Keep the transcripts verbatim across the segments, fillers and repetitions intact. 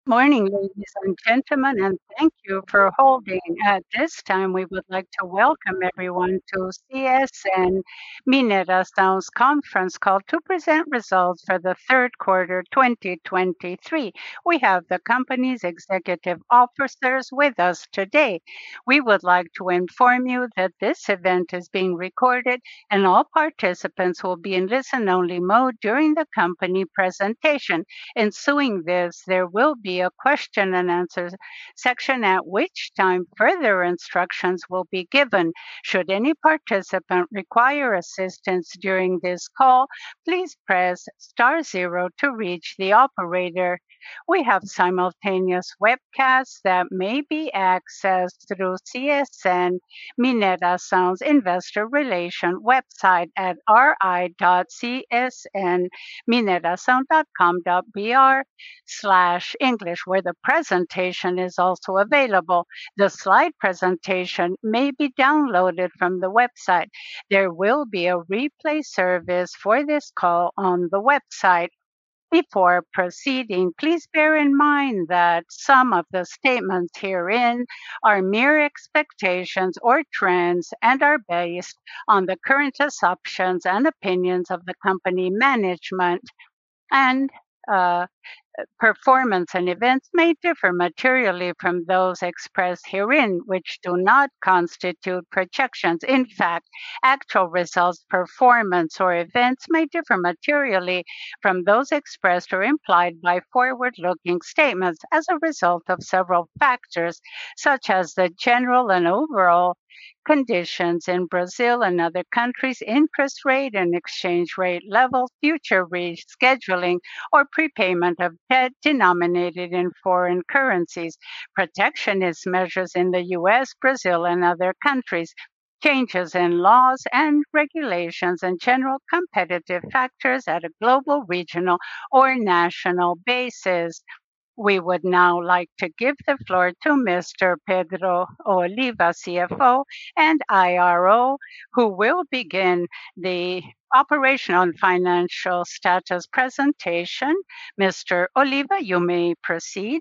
Morning, ladies and gentlemen, and thank you for holding. At this time, we would like to welcome everyone to C S N Mineração's conference call to present results for the third quarter twenty twenty-three. We have the company's executive officers with us today. We would like to inform you that this event is being recorded and all participants will be in listen-only mode during the company presentation. Ensuing this, there will be a question and answer section at which time further instructions will be given. Should any participant require assistance during this call, please press star zero to reach the operator. We have simultaneous webcasts that may be accessed through C S N Mineração's investor relation website at r i dot c s n mineração dot com dot b r slash English, where the presentation is also available. The slide presentation may be downloaded from the website. There will be a replay service for this call on the website. Before proceeding, please bear in mind that some of the statements herein are mere expectations or trends and are based on the current assumptions and opinions of the company management and uh, performance and events may differ materially from those expressed herein, which do not constitute projections. In fact, actual results, performance, or events may differ materially from those expressed or implied by forward looking statements as a result of several factors, such as the general and overall conditions in Brazil and other countries, interest rate and exchange rate levels, future rescheduling or prepayment of debt denominated in foreign currencies, protectionist measures in the U S, Brazil, and other countries, changes in laws and regulations, and general competitive factors at a global, regional, or national basis. We would now like to give the floor to Mister Pedro Oliva, C F O and I R O, who will begin the operational and financial status presentation. Mister Oliva, you may proceed.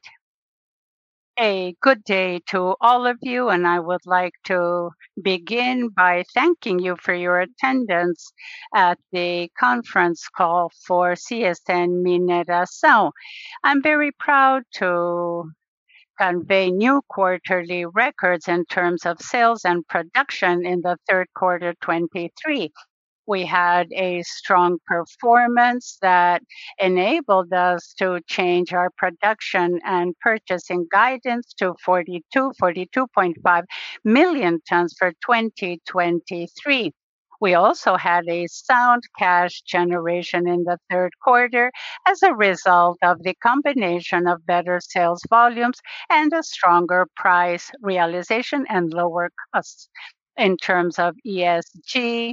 A good day to all of you, and I would like to begin by thanking you for your attendance at the conference call for C S N Mineração. I'm very proud to convey new quarterly records in terms of sales and production in the third quarter twenty-three. We had a strong performance that enabled us to change our production and purchasing guidance to forty-two, forty-two point five million tons for twenty twenty-three. We also had a sound cash generation in the third quarter as a result of the combination of better sales volumes and a stronger price realization and lower costs. In terms of E S G,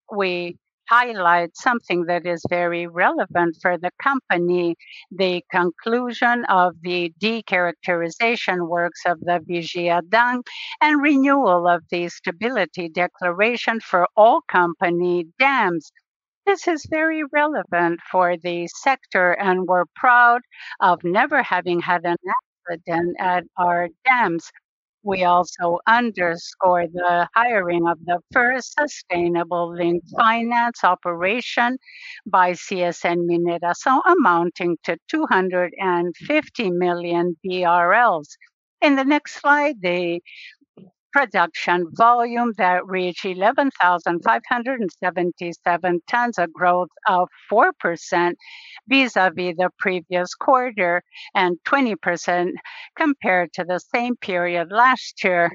we highlight something that is very relevant for the company, the conclusion of the decharacterization works of the Vigia Dam and renewal of the stability declaration for all company dams. This is very relevant for the sector, and we're proud of never having had an accident at our dams. We also underscore the hiring of the first sustainable linked finance operation by C S N Mineração, amounting to two hundred fifty million B R Ls. In the next slide, the production volume that reached eleven thousand five hundred seventy-seven tons, a growth of four percent vis-à-vis the previous quarter and twenty percent compared to the same period last year.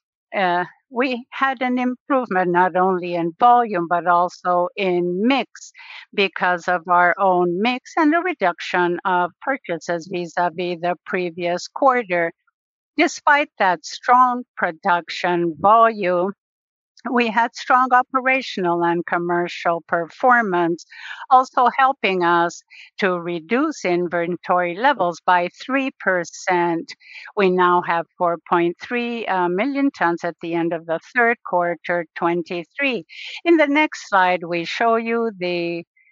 Uh, we had an improvement not only in volume but also in mix because of our own mix and a reduction of purchases vis-à-vis the previous quarter. Despite that strong production volume, we had strong operational and commercial performance, also helping us to reduce inventory levels by three percent. We now have four point three uh, million tons at the end of the third quarter twenty-three. In the next slide, we show you the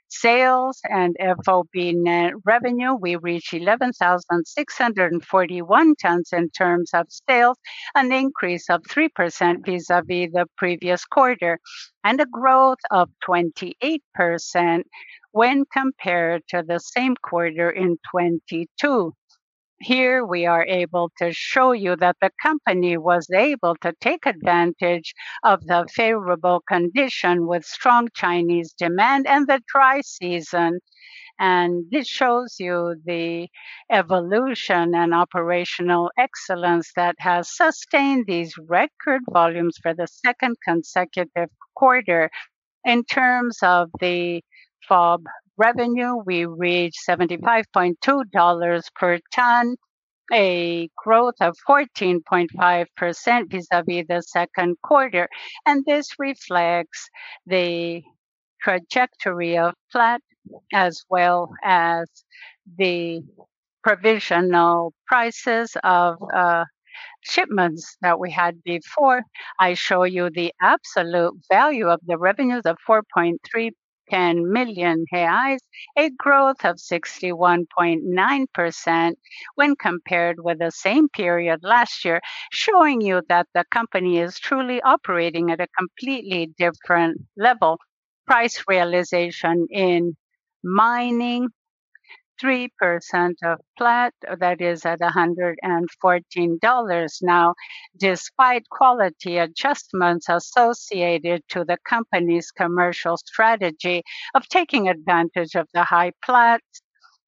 Sales and F O B net revenue, we reached eleven thousand six hundred forty-one tons in terms of sales, an increase of three percent vis-à-vis the previous quarter, and a growth of twenty-eight percent when compared to the same quarter in twenty-two. Here we are able to show you that the company was able to take advantage of the favorable condition with strong Chinese demand and the dry season. And this shows you the evolution and operational excellence that has sustained these record volumes for the second consecutive quarter. In terms of the F O B revenue, we reached seventy-five point two dollars per ton, a growth of fourteen point five percent vis-à-vis the second quarter. And this reflects the trajectory of flat as well as the provisional prices of uh, shipments that we had before. I show you the absolute value of the revenues of four point three ten million reais, a growth of sixty-one point nine percent when compared with the same period last year, showing you that the company is truly operating at a completely different level. Price realization in mining, three percent of flat, that is at one hundred fourteen dollars now, despite quality adjustments associated to the company's commercial strategy of taking advantage of the high flats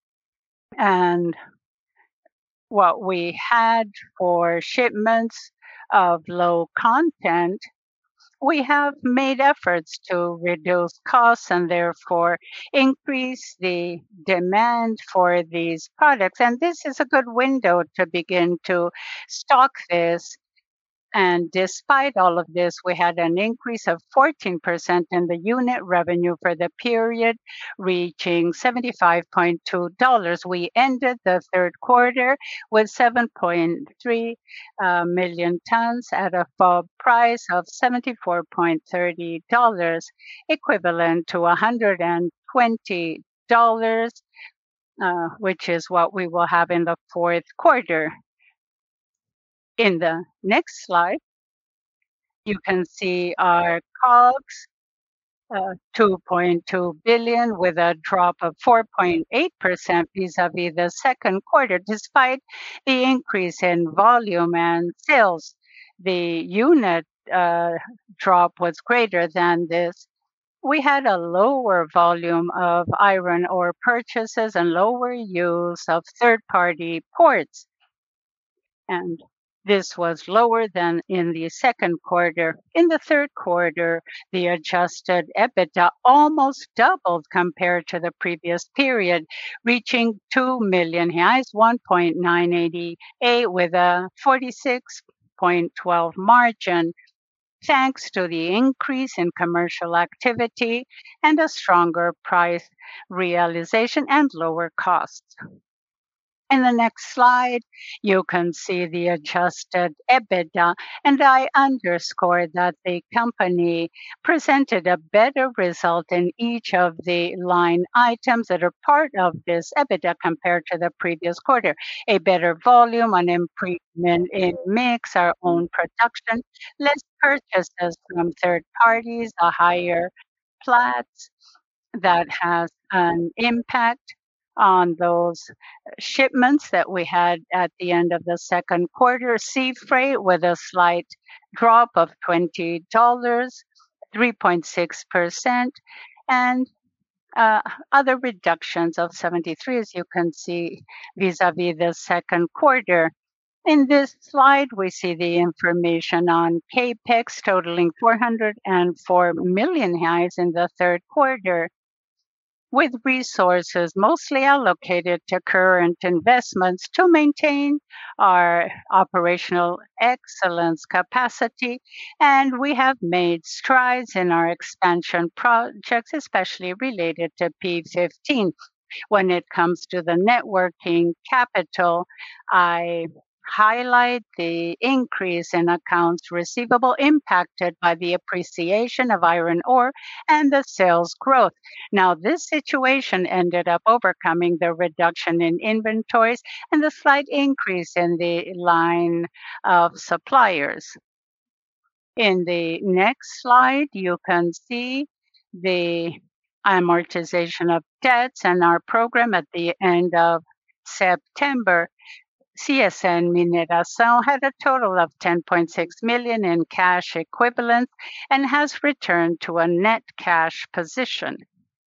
and what we had for shipments of low content. We have made efforts to reduce costs and therefore increase the demand for these products. And this is a good window to begin to stock this. And despite all of this, we had an increase of fourteen percent in the unit revenue for the period, reaching seventy-five point two dollars. We ended the third quarter with seven point three uh, million tons at a F O B price of seventy-four point three dollars, equivalent to one hundred twenty dollars, uh, which is what we will have in the fourth quarter. In the next slide, you can see our COGS, uh, two point two billion with a drop of four point eight percent vis-à-vis the second quarter, despite the increase in volume and sales. The unit uh, drop was greater than this. We had a lower volume of iron ore purchases and lower use of third-party ports, and this was lower than in the second quarter. In the third quarter, the adjusted EBITDA almost doubled compared to the previous period, reaching two million reais, one point nine eight eight, with a forty-six point one two margin, thanks to the increase in commercial activity and a stronger price realization and lower costs. In the next slide, you can see the adjusted EBITDA, and I underscore that the company presented a better result in each of the line items that are part of this EBITDA compared to the previous quarter. A better volume, an improvement in mix, our own production, less purchases from third parties, a higher Platts that has an impact on those shipments that we had at the end of the second quarter. Sea freight with a slight drop of twenty dollars, three point six percent, and uh, other reductions of seventy-three, as you can see, vis-à-vis the second quarter. In this slide, we see the information on capex totaling four hundred four million reais in the third quarter, with resources mostly allocated to current investments to maintain our operational excellence capacity. And we have made strides in our expansion projects, especially related to P fifteen. When it comes to the networking capital, I highlight the increase in accounts receivable impacted by the appreciation of iron ore and the sales growth. Now, this situation ended up overcoming the reduction in inventories and the slight increase in the line of suppliers. In the next slide, you can see the amortization of debts and our program at the end of September. C S N Mineração had a total of ten point six million in cash equivalents and has returned to a net cash position.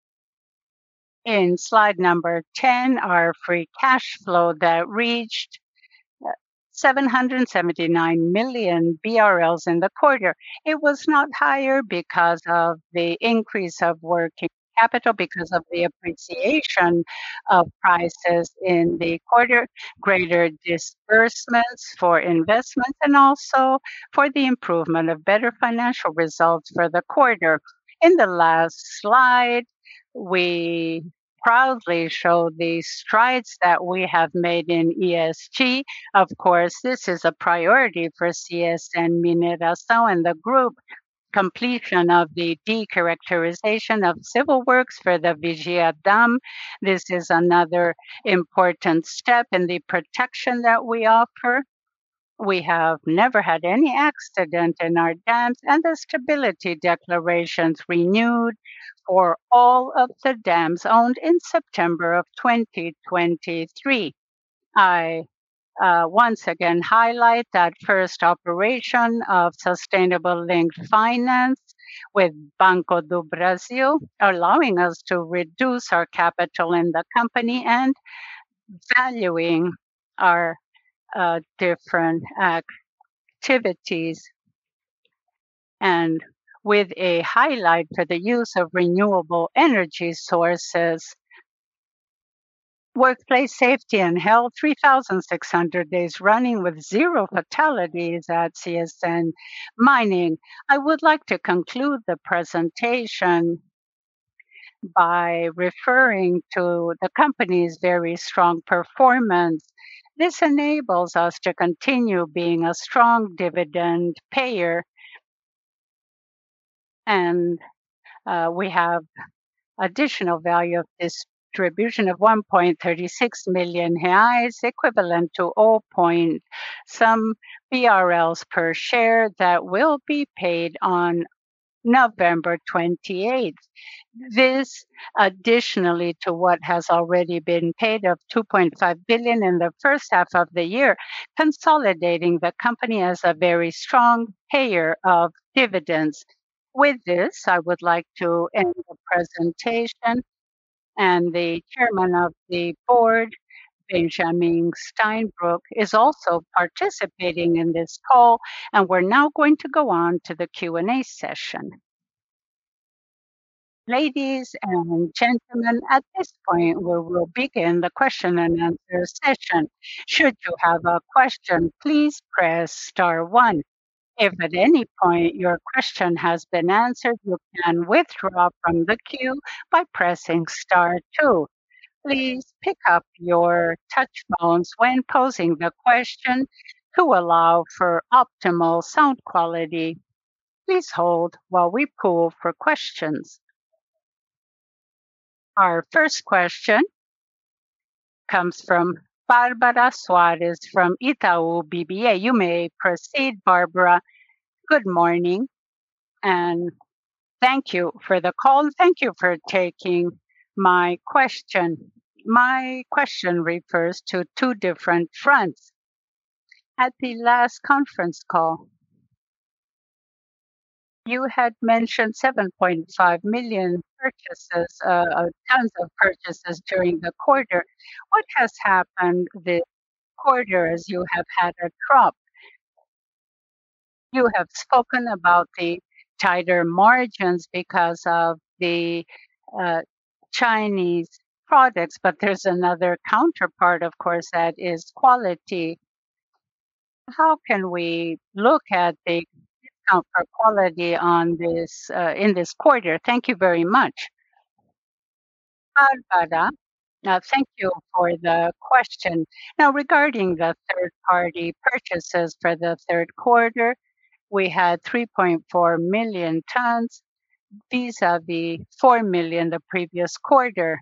In slide number ten, our free cash flow that reached seven hundred seventy-nine million B R Ls in the quarter. It was not higher because of the increase of working capital, because of the appreciation of prices in the quarter, greater disbursements for investments, and also for the improvement of better financial results for the quarter. In the last slide, we proudly show the strides that we have made in E S G. Of course, this is a priority for C S N Mineração and the group. Completion of the decharacterization of civil works for the Vigia Dam. This is another important step in the protection that we offer. We have never had any accident in our dams, and the stability declarations renewed for all of the dams owned in September of twenty twenty-three. I uh, once again highlight that first operation of sustainable linked finance with Banco do Brasil, allowing us to reduce our capital in the company and valuing our uh, different activities, and with a highlight for the use of renewable energy sources. Workplace safety and health, three thousand six hundred days running with zero fatalities at C S N Mining. I would like to conclude the presentation by referring to the company's very strong performance. This enables us to continue being a strong dividend payer, and uh, we have additional value of distribution of one point three six million reais, equivalent to zero. Point some B R Ls per share that will be paid on November twenty-eighth. This additionally to what has already been paid of two point five billion in the first half of the year, consolidating the company as a very strong payer of dividends. With this, I would like to end the presentation, and the chairman of the board, Benjamin Steinbruch, is also participating in this call, and we're now going to go on to the Q and A session. Ladies and gentlemen, at this point, we will begin the question and answer session. Should you have a question, please press star one. If at any point your question has been answered, you can withdraw from the queue by pressing star two. Please pick up your touch phones when posing the question to allow for optimal sound quality. Please hold while we poll for questions. Our first question comes from Barbara Soares from Itaú B B A. You may proceed, Barbara. Good morning, and thank you for the call. Thank you for taking my question. My question refers to two different fronts. At the last conference call, you had mentioned seven point five million purchases, uh, uh, tons of purchases during the quarter. What has happened this quarter as you have had a drop? You have spoken about the tighter margins because of the uh, Chinese products, but there's another counterpart, of course, that is quality. How can we look at the discount for quality on this uh, in this quarter? Thank you very much. Barbara, Now, thank you for the question. Now, regarding the third-party purchases for the third quarter, we had three point four million tons vis-à-vis four million the previous quarter.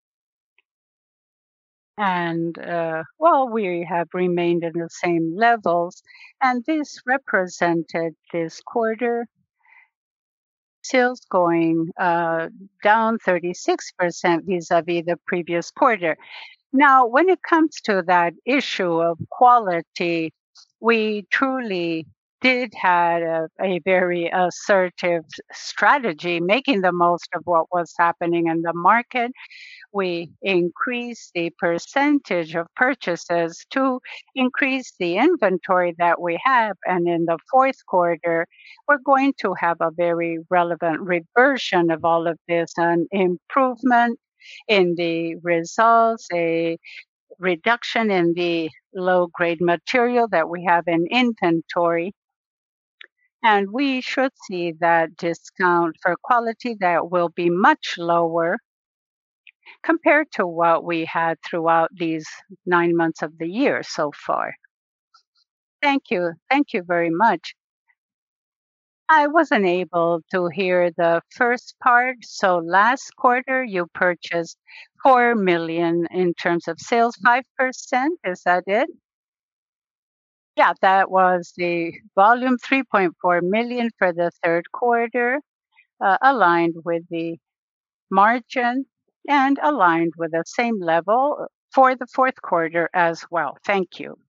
And, uh, well, we have remained in the same levels, and this represented this quarter sales going uh, down thirty-six percent vis-à-vis the previous quarter. Now, when it comes to that issue of quality, we truly did had a, a very assertive strategy, making the most of what was happening in the market. We increased the percentage of purchases to increase the inventory that we have. And in the fourth quarter, we're going to have a very relevant reversion of all of this, an improvement in the results, a reduction in the low-grade material that we have in inventory. And we should see that discount for quality that will be much lower compared to what we had throughout these nine months of the year so far. Thank you. Thank you very much. I wasn't able to hear the first part. So last quarter, you purchased four million in terms of sales, five percent. Is that it? Yeah, that was the volume, three point four million for the third quarter, uh, aligned with the margin and aligned with the same level for the fourth quarter as well. Thank you.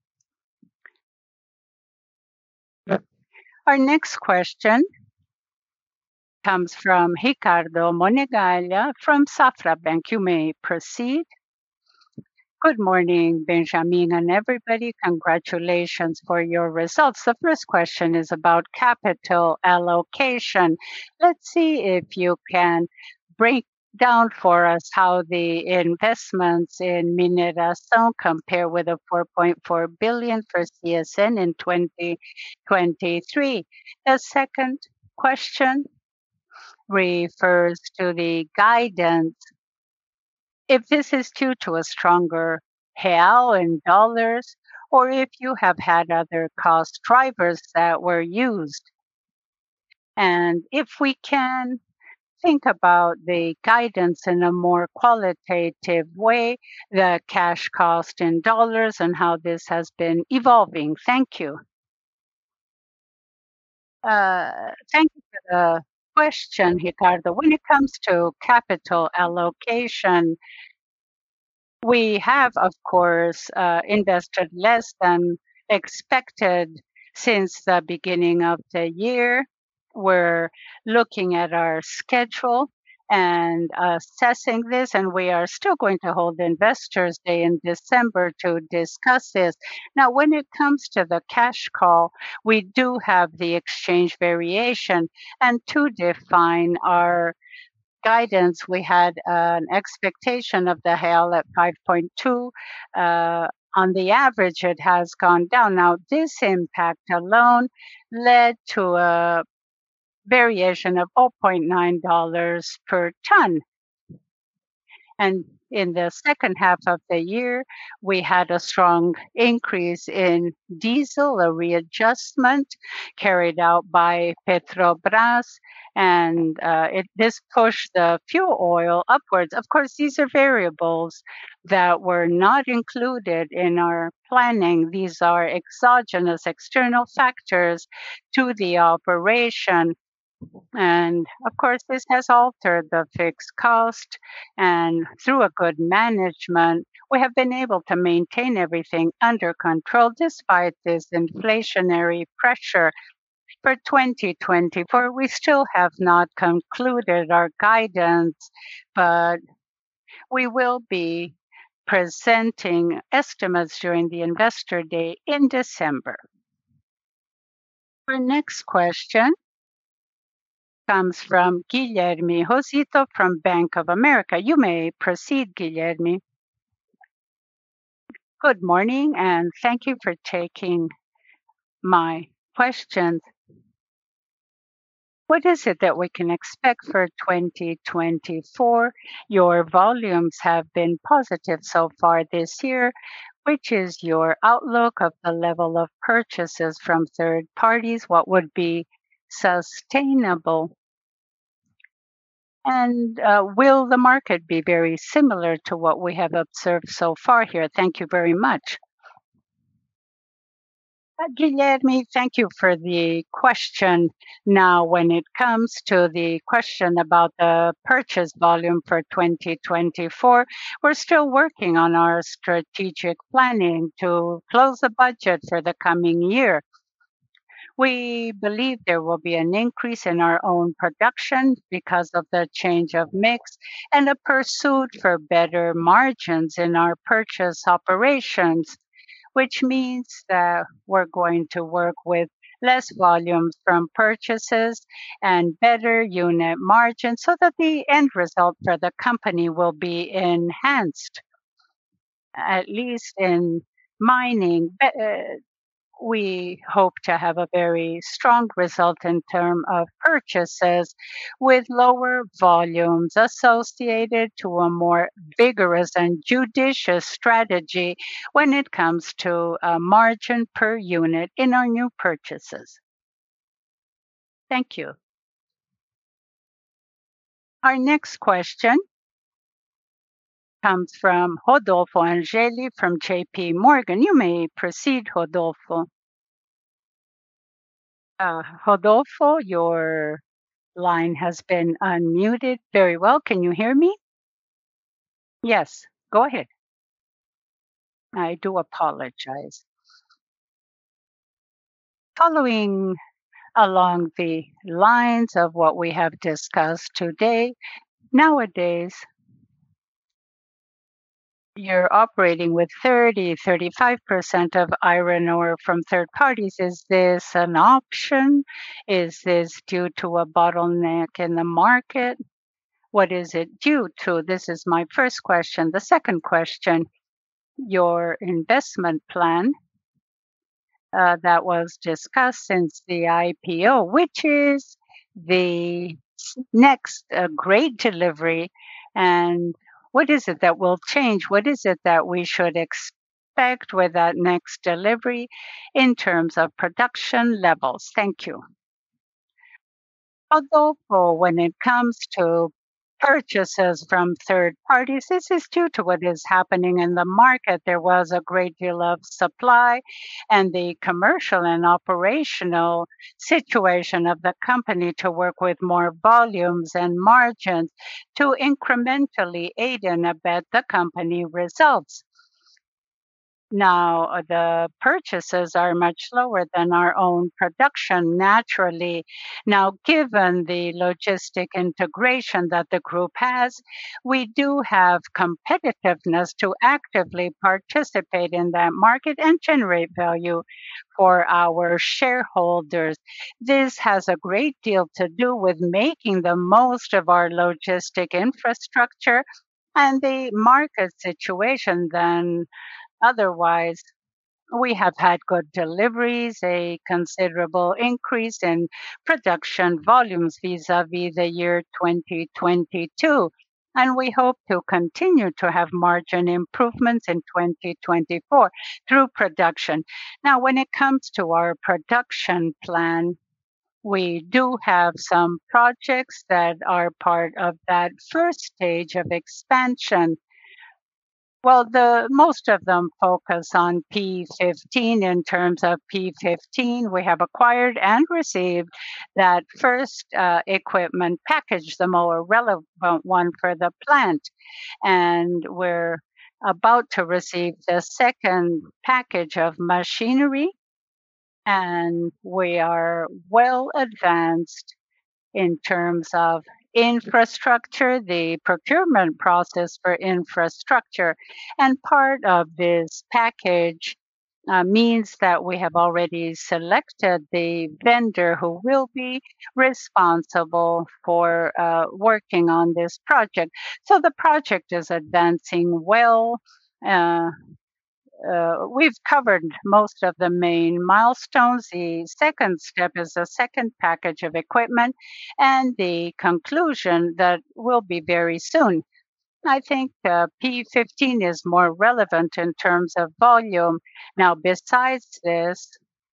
Our next question comes from Ricardo Monegaglia from Safra Bank. You may proceed. Good morning, Benjamin and everybody. Congratulations for your results. The first question is about capital allocation. Let's see if you can break down for us how the investments in Mineração compare with the four point four billion for C S N in twenty twenty-three. The second question refers to the guidance. If this is due to a stronger real in dollars, or if you have had other cost drivers that were used. And if we can think about the guidance in a more qualitative way, the cash cost in dollars and how this has been evolving. Thank you. Uh, Thank you for the question, Ricardo. When it comes to capital allocation, we have, of course, uh, invested less than expected since the beginning of the year. We're looking at our schedule and assessing this, and we are still going to hold Investors Day in December to discuss this. Now, when it comes to the cash call, we do have the exchange variation, and to define our guidance, we had an expectation of the hail at five point two. Uh, on the average, it has gone down. Now, this impact alone led to a variation of zero point nine dollars per ton. And in the second half of the year, we had a strong increase in diesel, a readjustment carried out by Petrobras, and uh, it, this pushed the fuel oil upwards. Of course, these are variables that were not included in our planning. These are exogenous external factors to the operation. And of course, this has altered the fixed cost. And through a good management, we have been able to maintain everything under control despite this inflationary pressure. For twenty twenty-four, we still have not concluded our guidance, but we will be presenting estimates during the Investor Day in December. Our next question comes from Guilherme Rosito from Bank of America. You may proceed, Guilherme. Good morning, and thank you for taking my questions. What is it that we can expect for twenty twenty-four? Your volumes have been positive so far this year. Which is your outlook of the level of purchases from third parties? What would be sustainable? And uh, will the market be very similar to what we have observed so far here? Thank you very much. Uh, Guilherme, thank you for the question. Now, when it comes to the question about the purchase volume for twenty twenty-four, we're still working on our strategic planning to close the budget for the coming year. We believe there will be an increase in our own production because of the change of mix and a pursuit for better margins in our purchase operations, which means that we're going to work with less volumes from purchases and better unit margins so that the end result for the company will be enhanced, at least in mining. Be- uh, we hope to have a very strong result in terms of purchases with lower volumes associated to a more vigorous and judicious strategy when it comes to a margin per unit in our new purchases. Thank you. Our next question comes from Rodolfo Angeli from J P Morgan. You may proceed, Rodolfo. Uh, Rodolfo, your line has been unmuted. Very well. Can you hear me? Yes, go ahead. I do apologize. Following along the lines of what we have discussed today, nowadays you're operating with thirty, thirty-five percent of iron ore from third parties. Is this an option? Is this due to a bottleneck in the market? What is it due to? This is my first question. The second question, your investment plan uh, that was discussed since the I P O, which is the next uh, great delivery, and what is it that will change? What is it that we should expect with that next delivery in terms of production levels? Thank you. Although for when it comes to purchases from third parties, this is due to what is happening in the market. There was a great deal of supply, and the commercial and operational situation of the company to work with more volumes and margins to incrementally aid and abet the company results. Now, uh, the purchases are much lower than our own production naturally. Now, given the logistic integration that the group has, we do have competitiveness to actively participate in that market and generate value for our shareholders. This has a great deal to do with making the most of our logistic infrastructure and the market situation than otherwise. We have had good deliveries, a considerable increase in production volumes vis-à-vis the year twenty twenty-two, and we hope to continue to have margin improvements in twenty twenty-four through production. Now, when it comes to our production plan, we do have some projects that are part of that first stage of expansion. Well, the most of them focus on P fifteen. In terms of P fifteen, we have acquired and received that first uh, equipment package, the more relevant one for the plant. And we're about to receive the second package of machinery, and we are well advanced in terms of infrastructure, the procurement process for infrastructure. And part of this package uh, means that we have already selected the vendor who will be responsible for uh, working on this project. So the project is advancing well. Uh, uh, we've covered most of the main milestones. The second step is a second package of equipment and the conclusion that will be very soon. I think uh, P fifteen is more relevant in terms of volume. Now, besides this,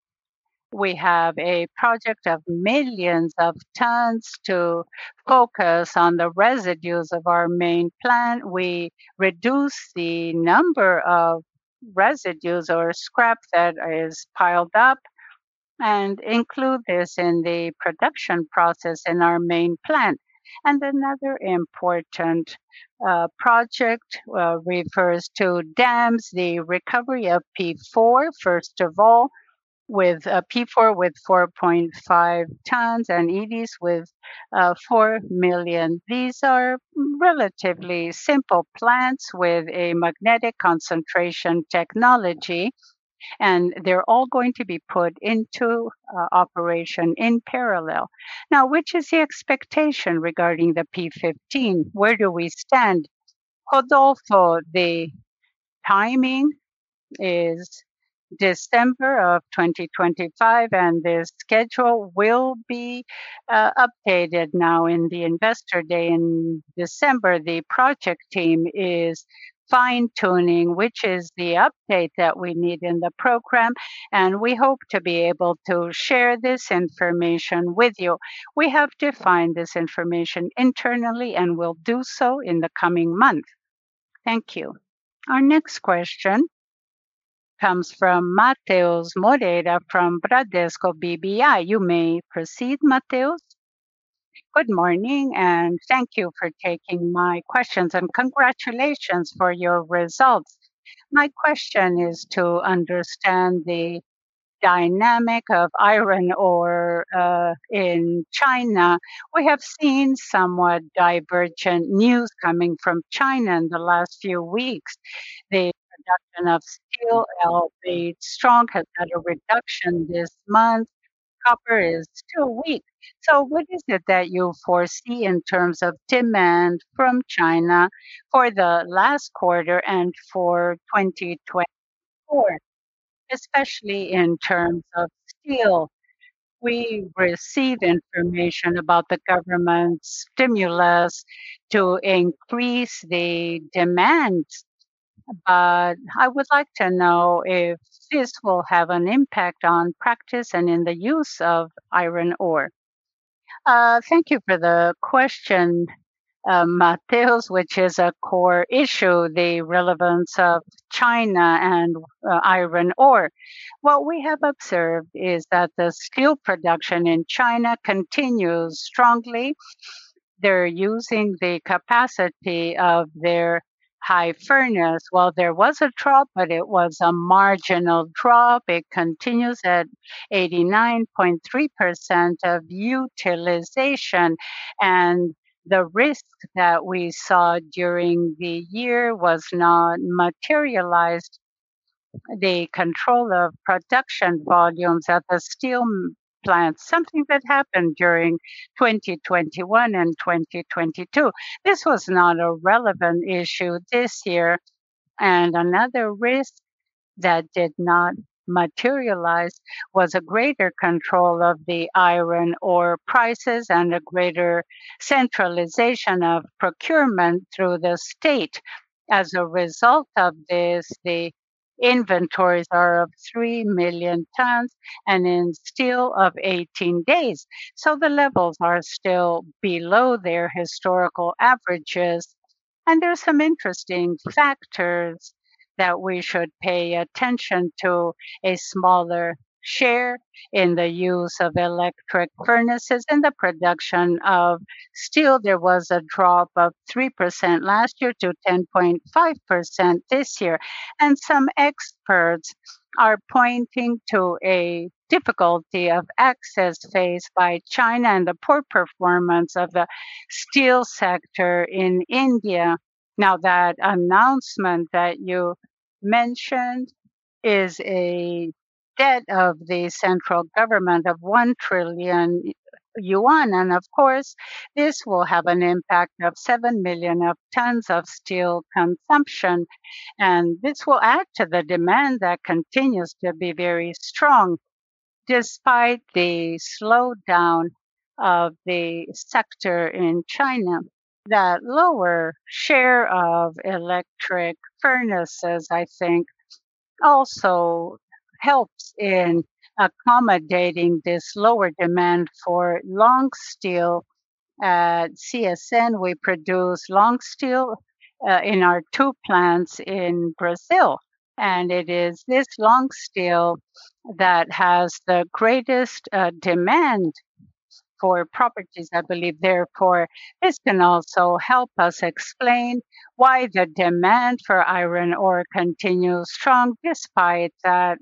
we have a project of millions of tons to focus on the residues of our main plant. We reduce the number of residues or scrap that is piled up and include this in the production process in our main plant. And another important uh, project uh, refers to dams, the recovery of P four, first of all, with uh, P four with four point five tons and E Ds with uh, four million. These are relatively simple plants with a magnetic concentration technology, and they're all going to be put into uh, operation in parallel. Now, which is the expectation regarding the P fifteen? Where do we stand? Rodolfo, the timing is December of twenty twenty-five, and the schedule will be uh, updated now in the Investor Day in December. The project team is fine tuning, which is the update that we need in the program, and we hope to be able to share this information with you. We have defined this information internally and will do so in the coming month. Thank you. Our next question comes from Mateus Moreira from Bradesco B B I. You may proceed, Mateus. Good morning, and thank you for taking my questions, and congratulations for your results. My question is to understand the dynamic of iron ore uh, in China. We have seen somewhat divergent news coming from China in the last few weeks. The production of steel, albeit strong, has had a reduction this month. Copper is still weak. So, what is it that you foresee in terms of demand from China for the last quarter and for twenty twenty-four, especially in terms of steel? We receive information about the government's stimulus to increase the demand, but I would like to know if this will have an impact on practice and in the use of iron ore. Uh, thank you for the question, uh, Mateus, which is a core issue, the relevance of China and uh, iron ore. What we have observed is that the steel production in China continues strongly. They're using the capacity of their high furnace. Well, there was a drop, but it was a marginal drop. It continues at eighty-nine point three percent of utilization. And the risk that we saw during the year was not materialized. The control of production volumes at the steel m- plants, something that happened during twenty twenty-one and twenty twenty-two. This was not a relevant issue this year. And another risk that did not materialize was a greater control of the iron ore prices and a greater centralization of procurement through the state. As a result of this, the inventories are of three million tons and in steel of eighteen days. So the levels are still below their historical averages. And there's some interesting factors that we should pay attention to: a smaller share in the use of electric furnaces in the production of steel. There was a drop of three percent last year to ten point five percent this year. And some experts are pointing to a difficulty of access faced by China and the poor performance of the steel sector in India. Now, that announcement that you mentioned is a debt of the central government of one trillion yuan. And of course, this will have an impact of seven million of tons of steel consumption. And this will add to the demand that continues to be very strong despite the slowdown of the sector in China. That lower share of electric furnaces, I think, also helps in accommodating this lower demand for long steel. At C S N, we produce long steel uh, in our two plants in Brazil. And it is this long steel that has the greatest uh, demand for properties, I believe. Therefore, this can also help us explain why the demand for iron ore continues strong despite that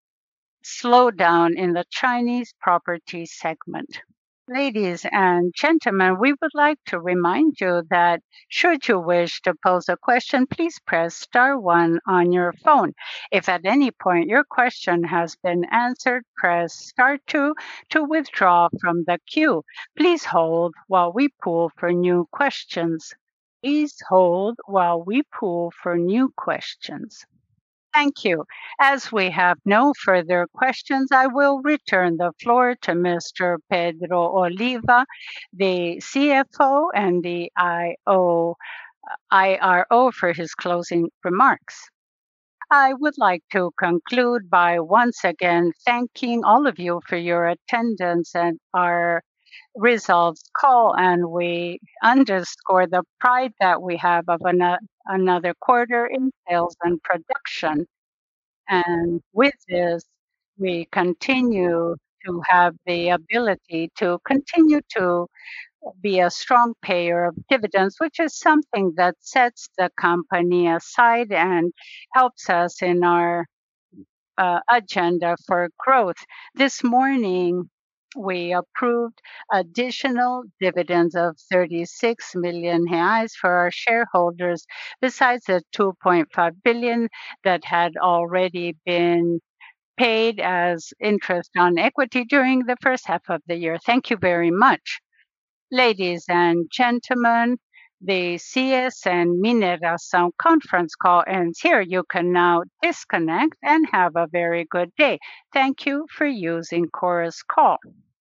slowdown in the Chinese property segment. Ladies and gentlemen, we would like to remind you that should you wish to pose a question, please press star one on your phone. If at any point your question has been answered, press star two to withdraw from the queue. Please hold while we pool for new questions. Please hold while we pool for new questions. Thank you. As we have no further questions, I will return the floor to Mister Pedro Oliva, the C F O and the I O, I R O, for his closing remarks. I would like to conclude by once again thanking all of you for your attendance at our results call, and we underscore the pride that we have of ano- another quarter in sales and production. And with this, we continue to have the ability to continue to be a strong payer of dividends, which is something that sets the company aside and helps us in our uh, agenda for growth. This morning, we approved additional dividends of thirty-six million reais for our shareholders, besides the two point five billion that had already been paid as interest on equity during the first half of the year. Thank you very much. Ladies and gentlemen, the C S N Mineração conference call ends here. You can now disconnect and have a very good day. Thank you for using Chorus Call.